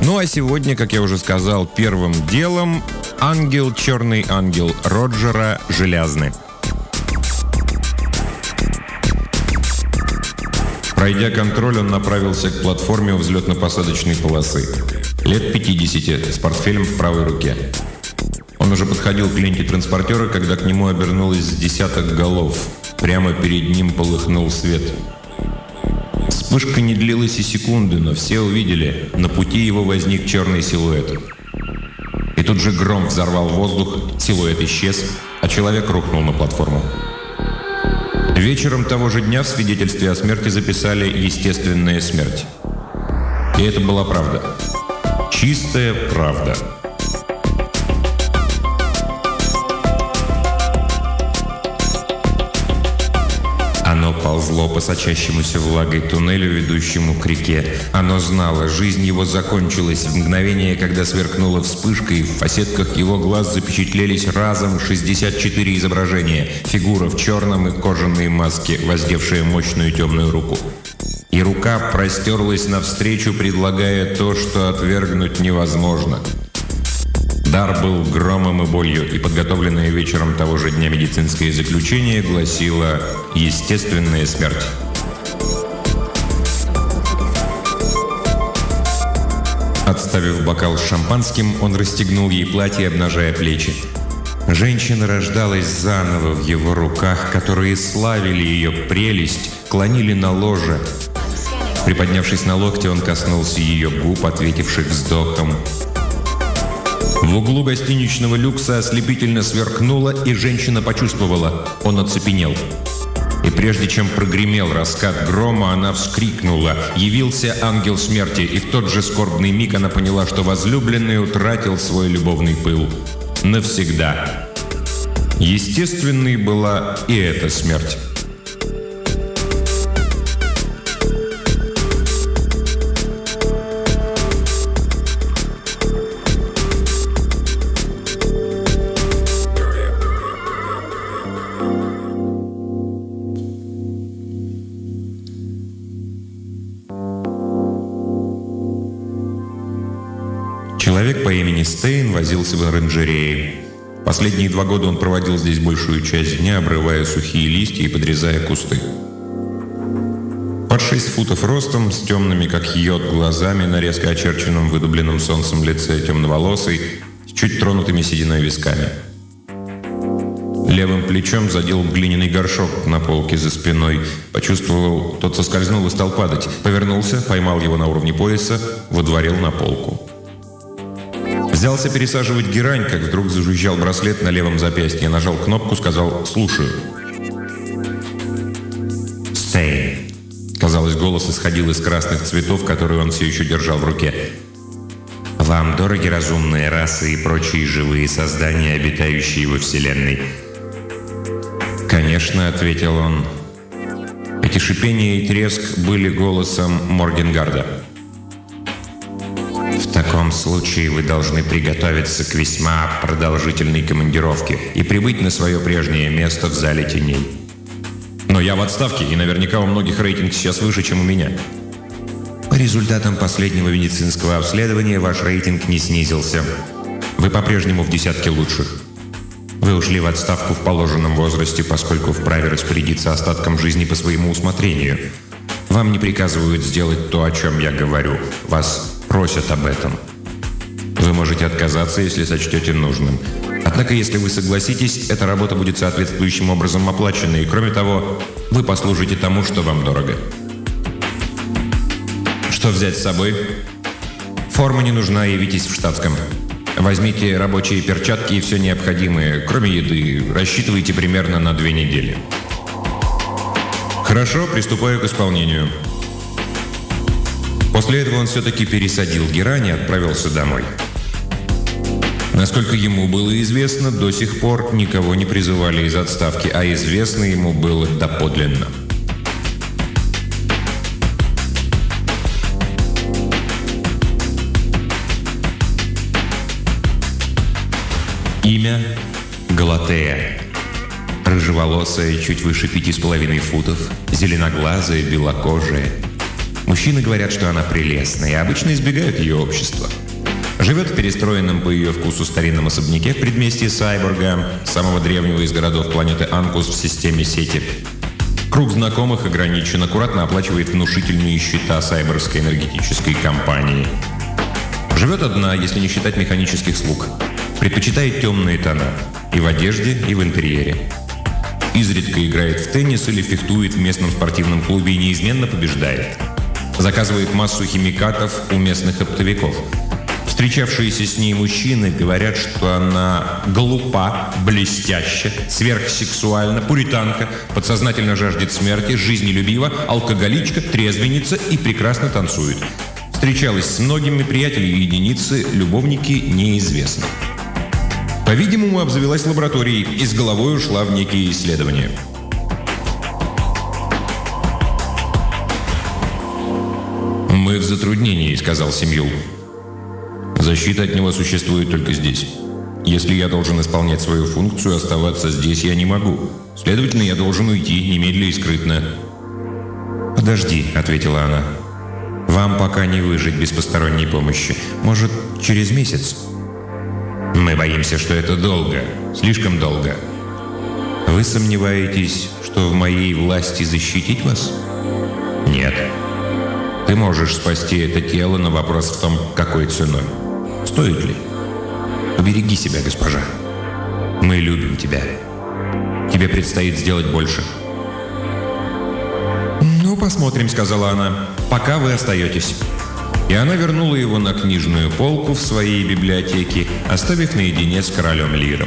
Ну а сегодня, как я уже сказал, первым делом ангел, черный ангел Роджера Желязны. Пройдя контроль, он направился к платформе у взлетно-посадочной полосы. Лет 50, с портфелем в правой руке. Он уже подходил к ленте транспортера, когда к нему обернулось с десяток голов. Прямо перед ним полыхнул свет. Вспышка не длилась и секунды, но все увидели, на пути его возник черный силуэт. И тут же гром взорвал воздух, силуэт исчез, а человек рухнул на платформу. Вечером того же дня в свидетельстве о смерти записали «естественная смерть». И это была правда. Чистая правда. Оно ползло по сочащемуся влагой туннелю, ведущему к реке. Оно знало, жизнь его закончилась в мгновение, когда сверкнула вспышка, и в фасетках его глаз запечатлелись разом 64 изображения. Фигура в черном и кожаной маске, воздевшая мощную темную руку. И рука простерлась навстречу, предлагая то, что отвергнуть невозможно. Дар был громом и болью, и подготовленное вечером того же дня медицинское заключение гласило «естественная смерть». Отставив бокал с шампанским, он расстегнул ей платье, обнажая плечи. Женщина рождалась заново в его руках, которые славили ее прелесть, клонили на ложе. Приподнявшись на локте, он коснулся ее губ, ответивших вздохом. В углу гостиничного люкса ослепительно сверкнуло, и женщина почувствовала. Он оцепенел. И прежде чем прогремел раскат грома, она вскрикнула. Явился ангел смерти, и в тот же скорбный миг она поняла, что возлюбленный утратил свой любовный пыл. Навсегда. Естественной была и эта смерть. Человек по имени Стейн возился в оранжерее. Последние 2 года он проводил здесь большую часть дня, обрывая сухие листья и подрезая кусты. Под 6 футов ростом, с темными, как йод, глазами, на резко очерченном, выдубленном солнцем лице, темноволосый, с чуть тронутыми сединой висками. Левым плечом задел глиняный горшок на полке за спиной. Почувствовал, тот соскользнул и стал падать. Повернулся, поймал его на уровне пояса, водворил на полку. Взялся пересаживать герань, как вдруг зажужжал браслет на левом запястье. Нажал кнопку, сказал «слушаю». «Стейн». Казалось, голос исходил из красных цветов, которые он все еще держал в руке. «Вам дороги разумные расы и прочие живые создания, обитающие во Вселенной?» «Конечно», — ответил он. Эти шипения и треск были голосом Моргенгарда. «В таком случае вы должны приготовиться к весьма продолжительной командировке и прибыть на свое прежнее место в зале теней». «Но я в отставке, и наверняка у многих рейтинг сейчас выше, чем у меня». «По результатам последнего медицинского обследования ваш рейтинг не снизился. Вы по-прежнему в десятке лучших. Вы ушли в отставку в положенном возрасте, поскольку вправе распорядиться остатком жизни по своему усмотрению. Вам не приказывают сделать то, о чем я говорю. Вас просят об этом. Вы можете отказаться, если сочтете нужным. Однако, если вы согласитесь, эта работа будет соответствующим образом оплачена, и, кроме того, вы послужите тому, что вам дорого». «Что взять с собой?» «Форма не нужна, явитесь в штатском. Возьмите рабочие перчатки и все необходимое, кроме еды. Рассчитывайте примерно на 2 недели». «Хорошо, приступаю к исполнению». После этого он все-таки пересадил герань и отправился домой. Насколько ему было известно, до сих пор никого не призывали из отставки, а известно ему было доподлинно. Имя – Галатея. Рыжеволосая, чуть выше 5,5 футов, зеленоглазая, белокожая. Мужчины говорят, что она прелестна, и обычно избегают ее общества. Живет в перестроенном по ее вкусу старинном особняке в предместье Сайборга, самого древнего из городов планеты Анкус в системе сети. Круг знакомых ограничен, аккуратно оплачивает внушительные счета сайборгской энергетической компании. Живет одна, если не считать механических слуг. Предпочитает темные тона и в одежде, и в интерьере. Изредка играет в теннис или фехтует в местном спортивном клубе и неизменно побеждает. Заказывает массу химикатов у местных оптовиков. Встречавшиеся с ней мужчины говорят, что она глупа, блестяща, сверхсексуальна, пуританка, подсознательно жаждет смерти, жизнелюбива, алкоголичка, трезвенница и прекрасно танцует. Встречалась с многими, приятели и единицы, любовники неизвестны. По-видимому, обзавелась лабораторией и с головой ушла в некие исследования. «Мы в затруднении», — сказал Семьюл. «Защита от него существует только здесь. Если я должен исполнять свою функцию, оставаться здесь я не могу. Следовательно, я должен уйти немедленно и скрытно». «Подожди», — ответила она. «Вам пока не выжить без посторонней помощи. Может, через месяц?» «Мы боимся, что это долго. Слишком долго». «Вы сомневаетесь, что в моей власти защитить вас?» «Нет. Ты можешь спасти это тело, но вопрос в том, какой ценой. Стоит ли? Побереги себя, госпожа. Мы любим тебя. Тебе предстоит сделать больше». «Ну, посмотрим», — сказала она. «Пока вы остаетесь». И она вернула его на книжную полку в своей библиотеке, оставив наедине с королем Лиром.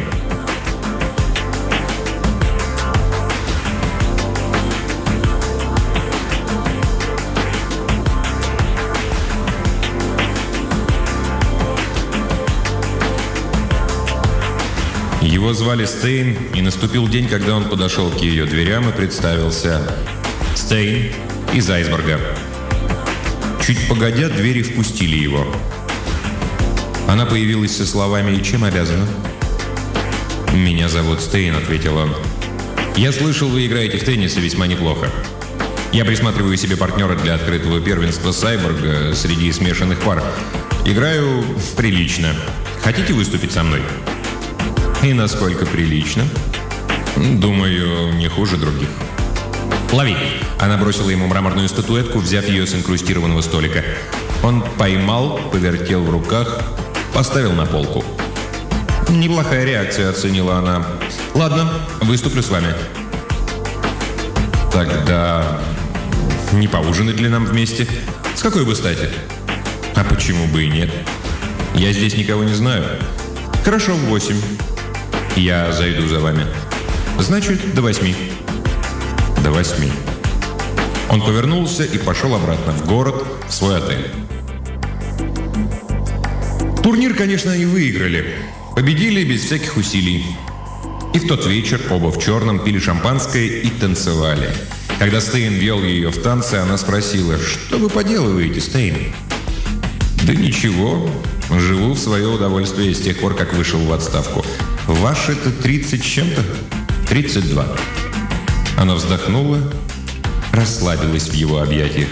Его звали Стейн, и наступил день, когда он подошел к ее дверям и представился. Стейн из Айсборга. Чуть погодя, двери впустили его. Она появилась со словами: «И чем обязана?» «Меня зовут Стейн», — ответил он. «Я слышал, вы играете в теннис и весьма неплохо. Я присматриваю себе партнера для открытого первенства Сайборга среди смешанных пар. Играю прилично. Хотите выступить со мной?» «И насколько прилично?» «Думаю, не хуже других». «Лови!» Она бросила ему мраморную статуэтку, взяв ее с инкрустированного столика. Он поймал, повертел в руках, поставил на полку. «Неплохая реакция», — оценила она. «Ладно, выступлю с вами». «Тогда не поужинать ли нам вместе? С какой бы стати?» «А почему бы и нет? Я здесь никого не знаю». «Хорошо, в 8. Я зайду за вами». «Значит, до 8». «До 8». Он повернулся и пошел обратно в город, в свой отель. Турнир, конечно, они выиграли. Победили без всяких усилий. И в тот вечер оба в черном пили шампанское и танцевали. Когда Стейн вел ее в танцы, она спросила: «Что вы поделываете, Стейн?» «Да ничего. Живу в свое удовольствие с тех пор, как вышел в отставку. Ваши-то 30 с чем-то?» «32». Она вздохнула, расслабилась в его объятиях.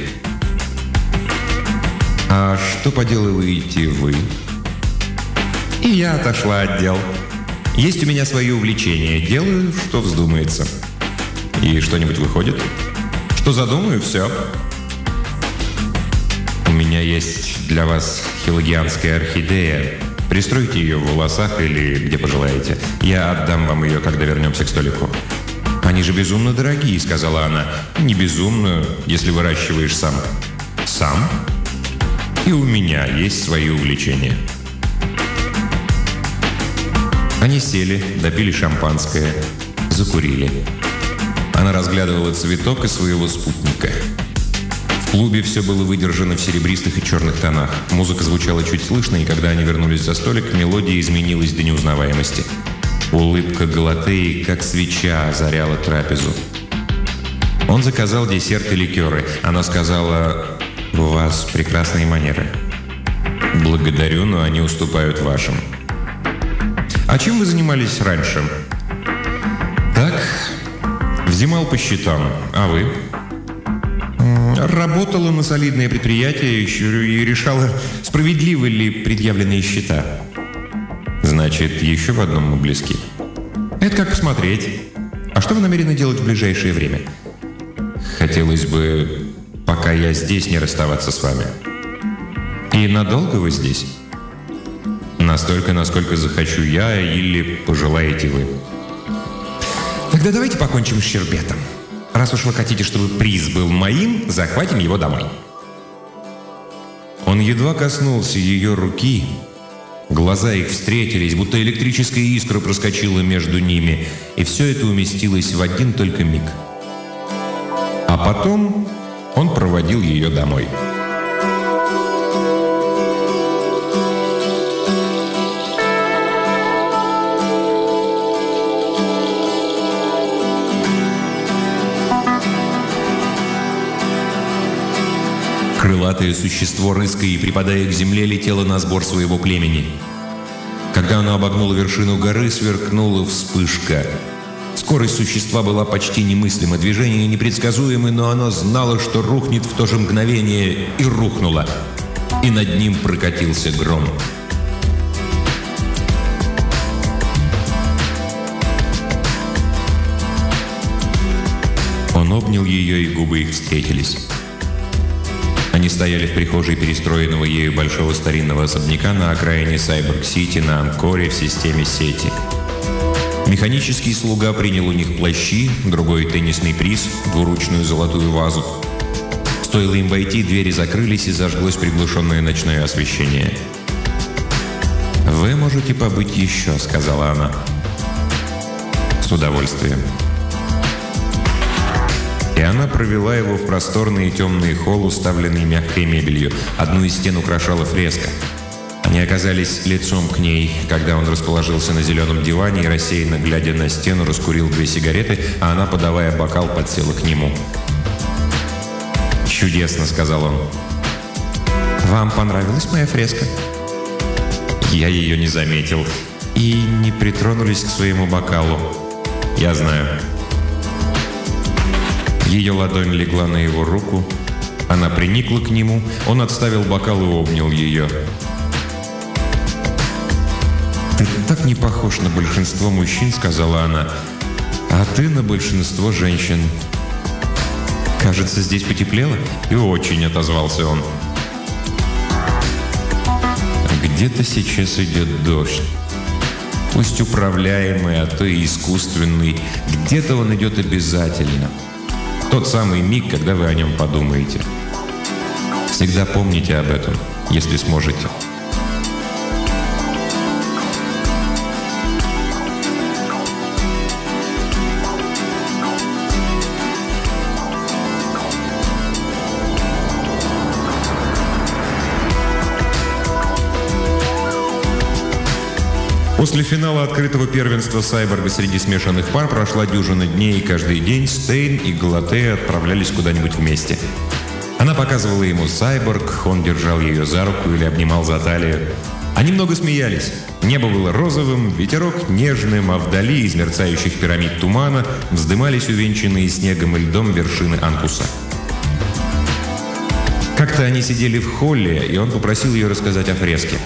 «А что поделываете вы?» И я отошла от дел. Есть у меня свои увлечения. Делаю, что вздумается. И что-нибудь выходит? Что задумаю, все. У меня есть для вас хилагианская орхидея. Пристройте ее в волосах или где пожелаете. Я отдам вам ее, когда вернемся к столику. «Они же безумно дорогие», — сказала она. «Не безумно, если выращиваешь сам». «Сам? И у меня есть свои увлечения». Они сели, допили шампанское, закурили. Она разглядывала цветок и своего спутника. В клубе все было выдержано в серебристых и черных тонах. Музыка звучала чуть слышно, и когда они вернулись за столик, мелодия изменилась до неузнаваемости. Улыбка Галатеи, как свеча, озаряла трапезу. Он заказал десерт и ликеры. Она сказала: «У вас прекрасные манеры». «Благодарю, но они уступают вашим». «А чем вы занимались раньше?» «Так, взимал по счетам. А вы?» Работала на солидное предприятие и решала, справедливы ли предъявленные счета. Значит, еще в одном мы близки. Это как посмотреть. А что вы намерены делать в ближайшее время? Хотелось бы, пока я здесь, не расставаться с вами. И надолго вы здесь? Настолько, насколько захочу я или пожелаете вы. Тогда давайте покончим с щербетом. Раз уж вы хотите, чтобы приз был моим, захватим его домой. Он едва коснулся ее руки. Глаза их встретились, будто электрическая искра проскочила между ними, и все это уместилось в один только миг. А потом он проводил ее домой. Крылатое существо, рыская и припадая к земле, летело на сбор своего племени. Когда оно обогнуло вершину горы, сверкнула вспышка. Скорость существа была почти немыслима, движение непредсказуемы, но оно знало, что рухнет в то же мгновение, и рухнуло. И над ним прокатился гром. Он обнял ее, и губы их встретились. Они стояли в прихожей перестроенного ею большого старинного особняка на окраине Сайборг-Сити на Анкоре в системе сети. Механический слуга принял у них плащи, другой теннисный приз, двуручную золотую вазу. Стоило им войти, двери закрылись и зажглось приглушенное ночное освещение. «Вы можете побыть еще», — сказала она. «С удовольствием». И она провела его в просторный и темный холл, уставленный мягкой мебелью. Одну из стен украшала фреска. Они оказались лицом к ней, когда он расположился на зеленом диване и, рассеянно глядя на стену, раскурил 2 сигареты, а она, подавая бокал, подсела к нему. «Чудесно», — сказал он. «Вам понравилась моя фреска?» Я ее не заметил. И не притронулись к своему бокалу. Я знаю. Ее ладонь легла на его руку. Она приникла к нему. Он отставил бокал и обнял ее. «Ты так не похож на большинство мужчин», — сказала она. «А ты на большинство женщин». «Кажется, здесь потеплело?» «И очень», — отозвался он. «Где-то сейчас идет дождь. Пусть управляемый, а то и искусственный. Где-то он идет обязательно. Тот самый миг, когда вы о нем подумаете. Всегда помните об этом, если сможете». После финала открытого первенства Сайборга среди смешанных пар прошла дюжина дней, и каждый день Стейн и Галатея отправлялись куда-нибудь вместе. Она показывала ему Сайборг, он держал ее за руку или обнимал за талию. Они много смеялись. Небо было розовым, ветерок нежным, а вдали из мерцающих пирамид тумана вздымались увенчанные снегом и льдом вершины Анкуса. Как-то они сидели в холле, и он попросил ее рассказать о фреске.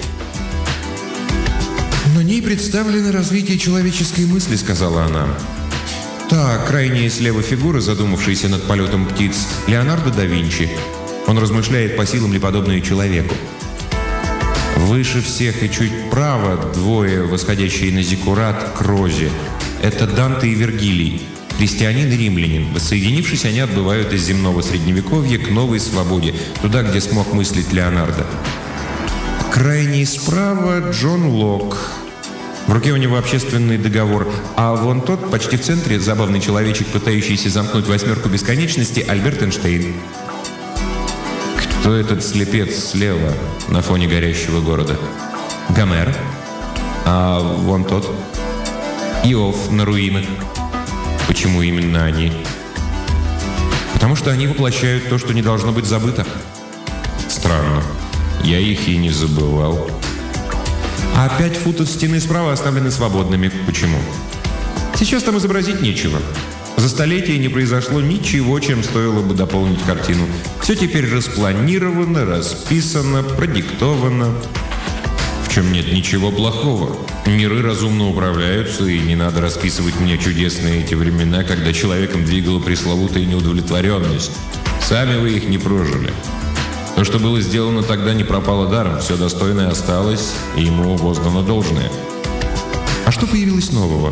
«На ней представлено развитие человеческой мысли», — сказала она. «Та крайняя слева фигура, задумавшаяся над полетом птиц, Леонардо да Винчи. Он размышляет, по силам ли подобное человеку. Выше всех и чуть вправо 2, восходящие на зиккурат, к розе. Это Данте и Вергилий, христианин и римлянин. Воссоединившись, они отбывают из земного средневековья к новой свободе, туда, где смог мыслить Леонардо. Крайний справа Джон Лок. В руке у него общественный договор, а вон тот, почти в центре, забавный человечек, пытающийся замкнуть 8 бесконечности, Альберт Эйнштейн. Кто этот слепец слева, на фоне горящего города? Гомер. А вон тот. Иов на руинах. Почему именно они? Потому что они воплощают то, что не должно быть забыто. Странно. Я их и не забывал. А 5 футов стены справа оставлены свободными. Почему? Сейчас там изобразить нечего. За За столетия не произошло ничего, чем стоило бы дополнить картину. Все теперь распланировано, расписано, продиктовано. В чем нет ничего плохого. Миры разумно управляются, и не надо расписывать мне чудесные эти времена, когда человеком двигала пресловутая неудовлетворенность. Сами вы их не прожили. То, что было сделано тогда, не пропало даром. Все достойное осталось, и ему воздано должное. А что появилось нового?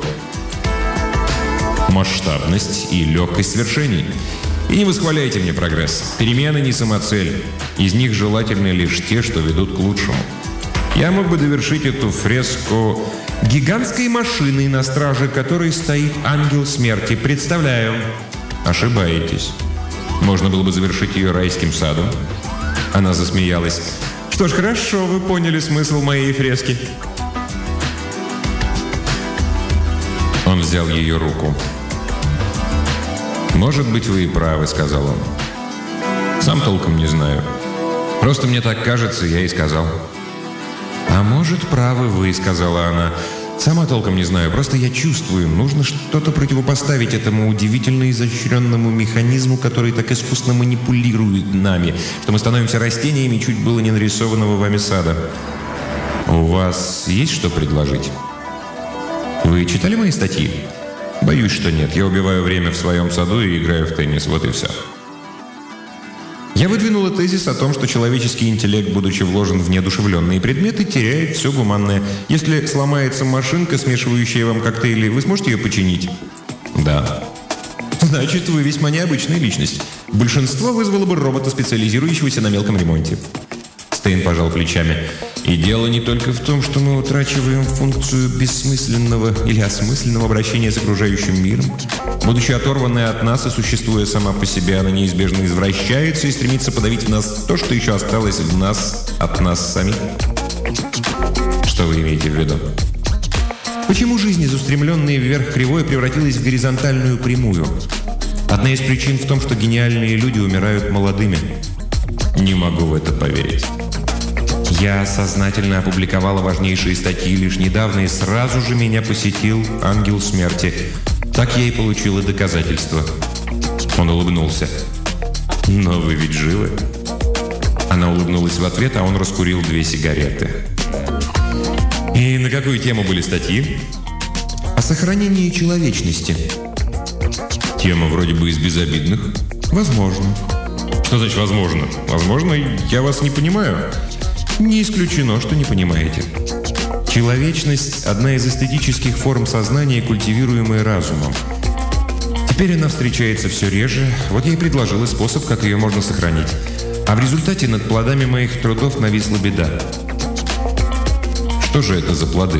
Масштабность и легкость свершений. И не восхваляйте мне прогресс. Перемены не самоцель. Из них желательны лишь те, что ведут к лучшему. Я мог бы довершить эту фреску гигантской машиной, на страже которой стоит ангел смерти. Представляю. Ошибаетесь. Можно было бы завершить ее райским садом. Она засмеялась. Что ж, хорошо, вы поняли смысл моей фрески. Он взял ее руку. «Может быть, вы и правы», — сказал он. «Сам толком не знаю. Просто мне так кажется, я и сказал». «А может, правы вы», — сказала она. «Сама толком не знаю, просто я чувствую, нужно что-то противопоставить этому удивительно изощренному механизму, который так искусно манипулирует нами, что мы становимся растениями чуть было не нарисованного вами сада. У вас есть что предложить? Вы читали мои статьи? Боюсь, что нет. Я убиваю время в своем саду и играю в теннис, вот и все». Я выдвинула тезис о том, что человеческий интеллект, будучи вложен в неодушевленные предметы, теряет все гуманное. Если сломается машинка, смешивающая вам коктейли, вы сможете ее починить? Да. Значит, вы весьма необычная личность. Большинство вызвало бы робота, специализирующегося на мелком ремонте. Стейн пожал плечами. И дело не только в том, что мы утрачиваем функцию бессмысленного или осмысленного обращения с окружающим миром. Будучи оторванной от нас и существуя сама по себе, она неизбежно извращается и стремится подавить в нас то, что еще осталось в нас от нас самих. Что вы имеете в виду? Почему жизнь из устремленной вверх кривой превратилась в горизонтальную прямую? Одна из причин в том, что гениальные люди умирают молодыми. Не могу в это поверить. Я сознательно опубликовала важнейшие статьи лишь недавно, и сразу же меня посетил ангел смерти. Так я и получила доказательства. Он улыбнулся. «Но вы ведь живы?» Она улыбнулась в ответ, а он раскурил 2 сигареты. «И на какую тему были статьи?» «О сохранении человечности». «Тема вроде бы из безобидных?» «Возможно». «Что значит «возможно»?» «Возможно, я вас не понимаю». «Не исключено, что не понимаете. Человечность – одна из эстетических форм сознания, культивируемая разумом. Теперь она встречается все реже, вот я и предложила способ, как ее можно сохранить. А в результате над плодами моих трудов нависла беда». «Что же это за плоды?»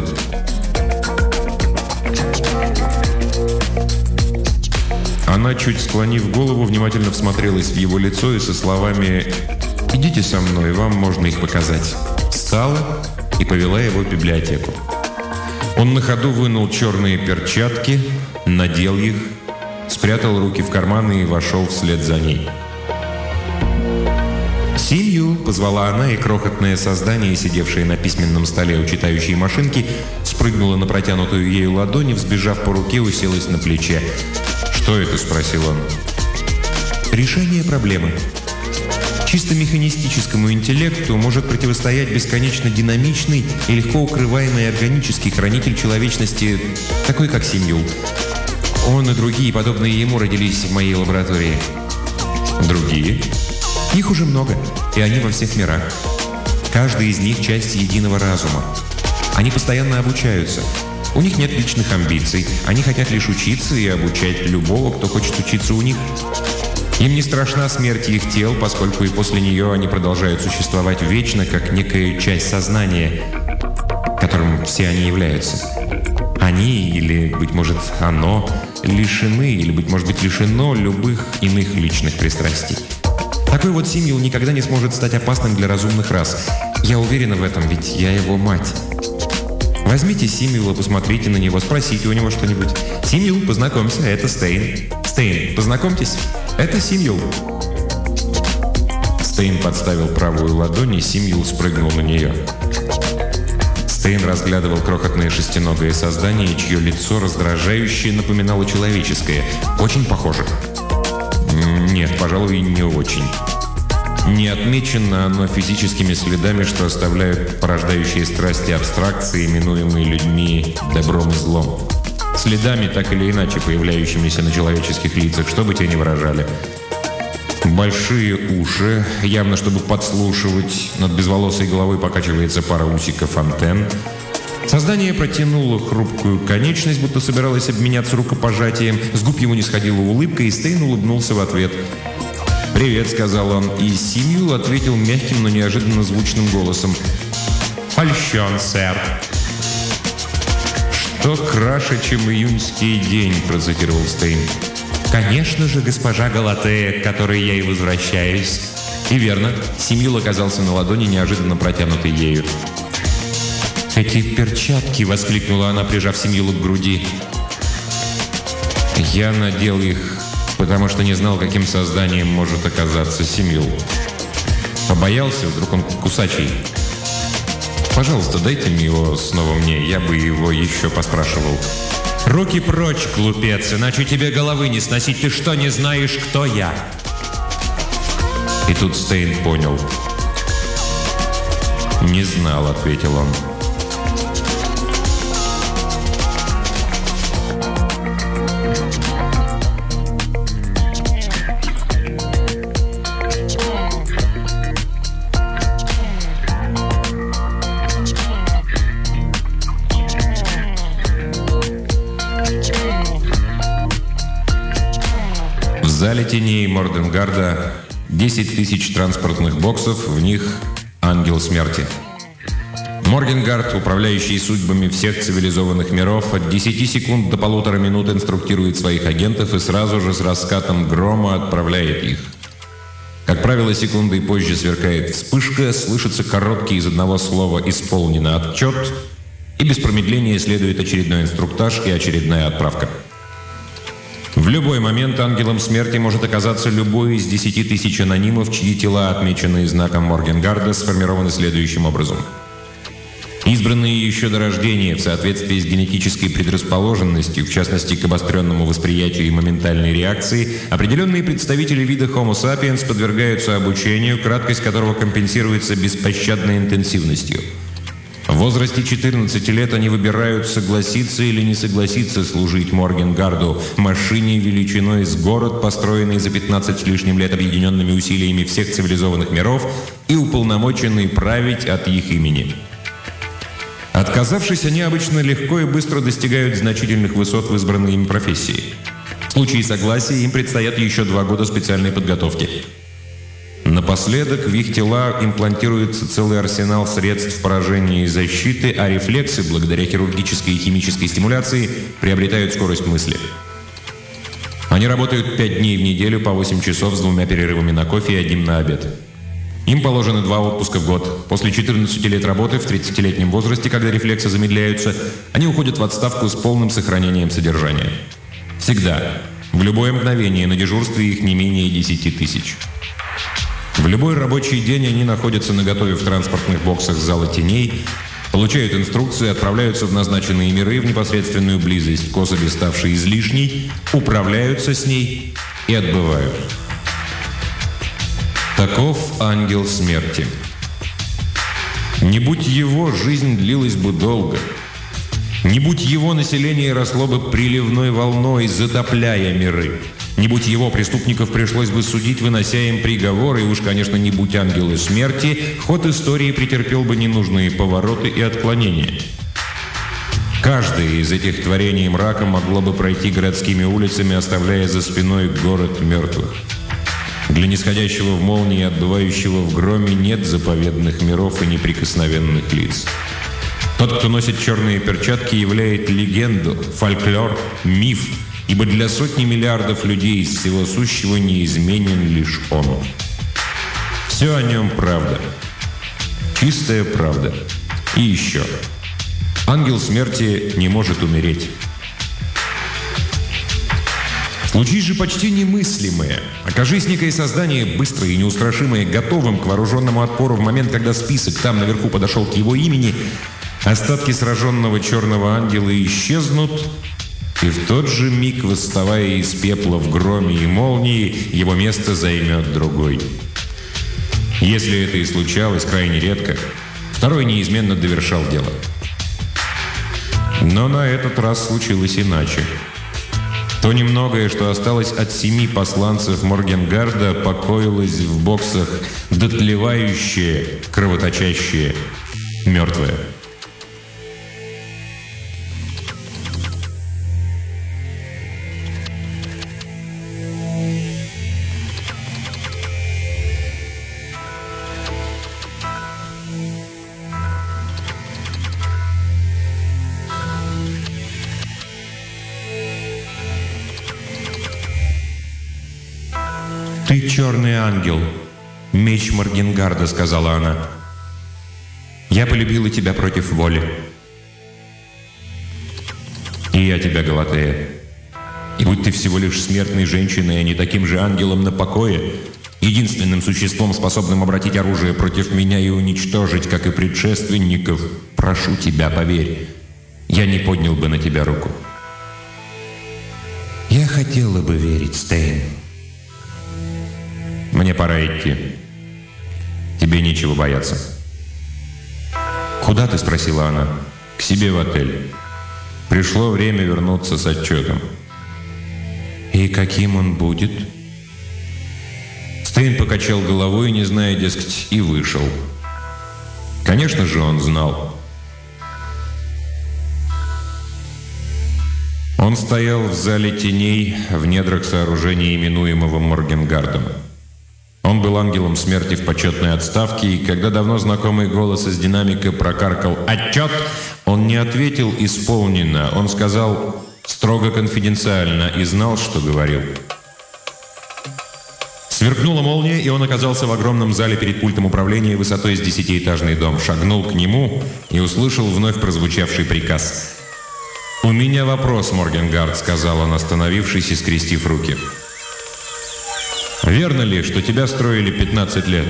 Она, чуть склонив голову, внимательно всмотрелась в его лицо и со словами «Идите со мной, вам можно их показать», встала и повела его в библиотеку. Он на ходу вынул черные перчатки, надел их, спрятал руки в карманы и вошел вслед за ней. «Симью!» — позвала она, и крохотное создание, сидевшее на письменном столе у читающей машинки, спрыгнула на протянутую ею ладонь и, взбежав по руке, уселась на плече. «Что это?» — спросил он. «Решение проблемы. Чисто механистическому интеллекту может противостоять бесконечно динамичный и легко укрываемый органический хранитель человечности, такой как Симью. Он и другие, подобные ему, родились в моей лаборатории». «Другие?» «Их уже много, и они во всех мирах. Каждый из них – часть единого разума. Они постоянно обучаются. У них нет личных амбиций. Они хотят лишь учиться и обучать любого, кто хочет учиться у них. Им не страшна смерть их тел, поскольку и после нее они продолжают существовать вечно, как некая часть сознания, которым все они являются. Они, или, быть может, оно, лишены, или, быть может быть, лишено любых иных личных пристрастий. Такой вот Симью никогда не сможет стать опасным для разумных рас. Я уверена в этом, ведь я его мать. Возьмите Симью, посмотрите на него, спросите у него что-нибудь. Симью, познакомься, это Стейн. Стейн, познакомьтесь, это Симью». Стейн подставил правую ладонь, и Симью спрыгнул на нее. Стейн разглядывал крохотное шестиногое создание, чье лицо раздражающе напоминало человеческое. Очень похоже. Нет, пожалуй, не очень. Не отмечено оно физическими следами, что оставляют порождающие страсти абстракции, именуемые людьми добром и злом. Следами, так или иначе, появляющимися на человеческих лицах, что бы те ни выражали. Большие уши, явно чтобы подслушивать. Над безволосой головой покачивается пара усиков антенн. Создание протянуло хрупкую конечность, будто собиралось обменяться рукопожатием. С губ его не сходила улыбка, и Стейн улыбнулся в ответ. «Привет», — сказал он, и Симюэл ответил мягким, но неожиданно звучным голосом. «Польщен, сэр». «Что краше, чем июньский день», — процитировал Стейн. «Конечно же, госпожа Галатея, к которой я и возвращаюсь». И верно, Симюэл оказался на ладони, неожиданно протянутой ею. «Эти перчатки!» — воскликнула она, прижав Симюэла к груди. «Я надел их, потому что не знал, каким созданием может оказаться Симюэл. Побоялся, вдруг он кусачий. Пожалуйста, дайте мне его снова мне, я бы его еще поспрашивал». «Руки прочь, глупец, иначе тебе головы не сносить. Ты что, не знаешь, кто я?» И тут Стейн понял. «Не знал», — ответил он. В зале теней Морденгарда 10 тысяч транспортных боксов, в них ангел смерти. Морденгард, управляющий судьбами всех цивилизованных миров, от 10 секунд до 1,5 минут инструктирует своих агентов и сразу же с раскатом грома отправляет их. Как правило, секундой позже сверкает вспышка, слышится короткий из одного слова «исполнено» отчет, и без промедления следует очередной инструктаж и очередная отправка. В любой момент ангелом смерти может оказаться любой из 10 тысяч анонимов, чьи тела, отмеченные знаком Морденгарда, сформированы следующим образом. Избранные еще до рождения в соответствии с генетической предрасположенностью, в частности к обостренному восприятию и моментальной реакции, определенные представители вида Homo sapiens подвергаются обучению, краткость которого компенсируется беспощадной интенсивностью. В возрасте 14 лет они выбирают, согласиться или не согласиться служить Морденгарду, машине величиной с город, построенный за 15 с лишним лет объединенными усилиями всех цивилизованных миров и уполномоченный править от их имени. Отказавшись, они обычно легко и быстро достигают значительных высот в избранной им профессии. В случае согласия им предстоят еще 2 года специальной подготовки. Напоследок в их тела имплантируется целый арсенал средств поражения и защиты, а рефлексы, благодаря хирургической и химической стимуляции, приобретают скорость мысли. Они работают 5 дней в неделю по 8 часов с 2 перерывами на кофе и 1 на обед. Им положено 2 отпуска в год. После 14 лет работы в 30-летнем возрасте, когда рефлексы замедляются, они уходят в отставку с полным сохранением содержания. Всегда, в любое мгновение на дежурстве их не менее 10 тысяч. В любой рабочий день они находятся наготове в транспортных боксах зала теней, получают инструкции, отправляются в назначенные миры в непосредственную близость к особи, ставшей излишней, управляются с ней и отбывают. Таков ангел смерти. Не будь его, жизнь длилась бы долго. Не будь его, население росло бы приливной волной, затопляя миры. Не будь его, преступников пришлось бы судить, вынося им приговоры, и уж, конечно, не будь ангелы смерти, ход истории претерпел бы ненужные повороты и отклонения. Каждое из этих творений мрака могло бы пройти городскими улицами, оставляя за спиной город мертвых. Для нисходящего в молнии и отбывающего в громе нет заповедных миров и неприкосновенных лиц. Тот, кто носит черные перчатки, являет легенду, фольклор, миф, ибо для сотни миллиардов людей из всего сущего неизменен лишь он. Все о нем правда. Чистая правда. И еще. Ангел смерти не может умереть. Случись же почти немыслимое. Окажись некое создание, быстрое и неустрашимое, готовым к вооруженному отпору в момент, когда список там наверху подошел к его имени, Остатки сраженного черного ангела исчезнут, и в тот же миг, восставая из пепла в громе и молнии, его место займет другой. Если это и случалось крайне редко, второй неизменно довершал дело. Но на этот раз случилось иначе. То немногое, что осталось от 7 посланцев Моргенгарда, покоилось в боксах, дотлевающее, кровоточащее, мертвое. «Ты черный ангел, меч Моргенгарда», — сказала она. «Я полюбила тебя против воли». «И я тебя, Галатея. И будь ты всего лишь смертной женщиной, а не таким же ангелом на покое, единственным существом, способным обратить оружие против меня и уничтожить, как и предшественников, прошу тебя, поверь, я не поднял бы на тебя руку». «Я хотела бы верить, Стейн». «Мне пора идти. Тебе нечего бояться». «Куда ты?» — спросила она. «К себе в отель. Пришло время вернуться с отчетом». «И каким он будет?» Стейн покачал головой, не зная, дескать, и вышел. Конечно же, он знал. Он стоял в зале теней в недрах сооружения, именуемого Моргенгардом. Он был ангелом смерти в почетной отставке, и когда давно знакомый голос из динамика прокаркал «Отчет!», он не ответил «Исполнено». Он сказал строго конфиденциально и знал, что говорил. Сверкнула молния, и он оказался в огромном зале перед пультом управления высотой с 10-этажный дом. Шагнул к нему и услышал вновь прозвучавший приказ. «У меня вопрос, Моргенгард», — сказал он, остановившись и скрестив руки. «Верно ли, что тебя строили 15 лет?»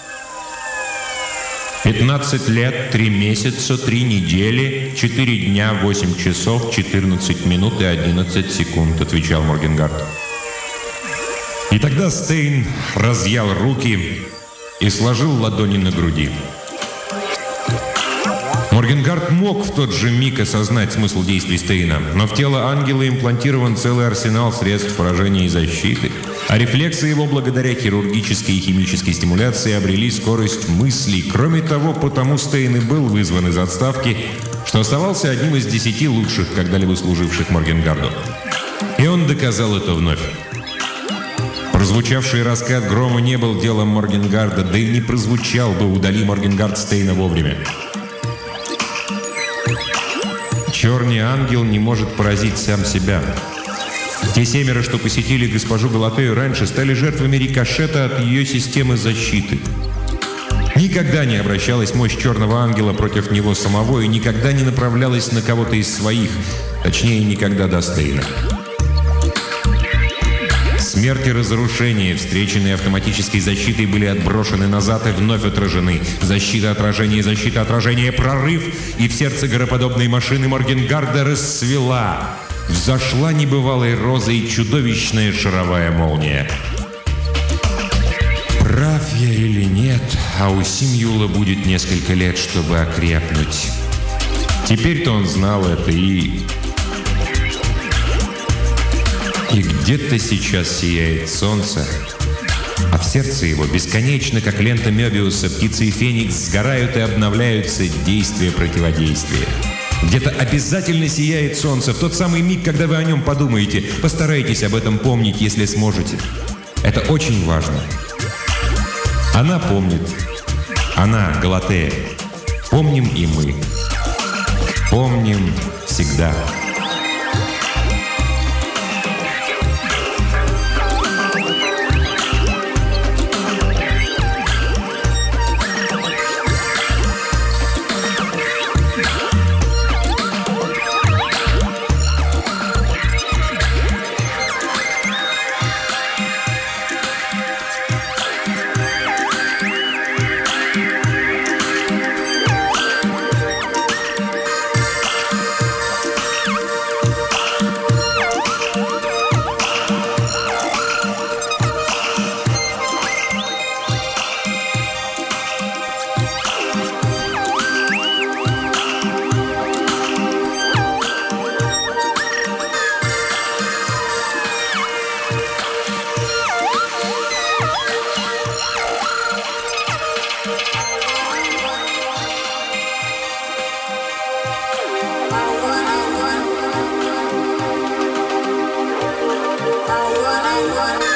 15 лет, 3 месяца, 3 недели, 4 дня, 8 часов, 14 минут и 11 секунд», — отвечал Моргенгард. И тогда Стейн разъял руки и сложил ладони на груди. Моргенгард мог в тот же миг осознать смысл действий Стейна, но в тело ангела имплантирован целый арсенал средств поражения и защиты, а рефлексы его благодаря хирургической и химической стимуляции обрели скорость мыслей. Кроме того, потому Стейн и был вызван из отставки, что оставался одним из 10 лучших, когда-либо служивших Моргенгарду. И он доказал это вновь. Прозвучавший раскат грома не был делом Моргенгарда, да и не прозвучал бы, удали Моргенгард Стейна вовремя. Черный ангел не может поразить сам себя. Те 7, что посетили госпожу Галатею раньше, стали жертвами рикошета от ее системы защиты. Никогда не обращалась мощь черного ангела против него самого и никогда не направлялась на кого-то из своих, точнее, никогда до Стейна. Смерть и разрушение, встреченные автоматической защитой, были отброшены назад и вновь отражены. Защита, отражение, прорыв, и в сердце гороподобной машины Моргенгарда расцвела. Взошла небывалой розой чудовищная шаровая молния. Прав я или нет, а у Симьюла будет несколько лет, чтобы окрепнуть. Теперь-то он знал это и где-то сейчас сияет солнце, а в сердце его бесконечно, как лента Мёбиуса, птицы и феникс сгорают и обновляются действия-противодействия. Где-то обязательно сияет солнце в тот самый миг, когда вы о нем подумаете. Постарайтесь об этом помнить, если сможете. Это очень важно. Она помнит. Она, Галатея. Помним и мы. Помним всегда. wanna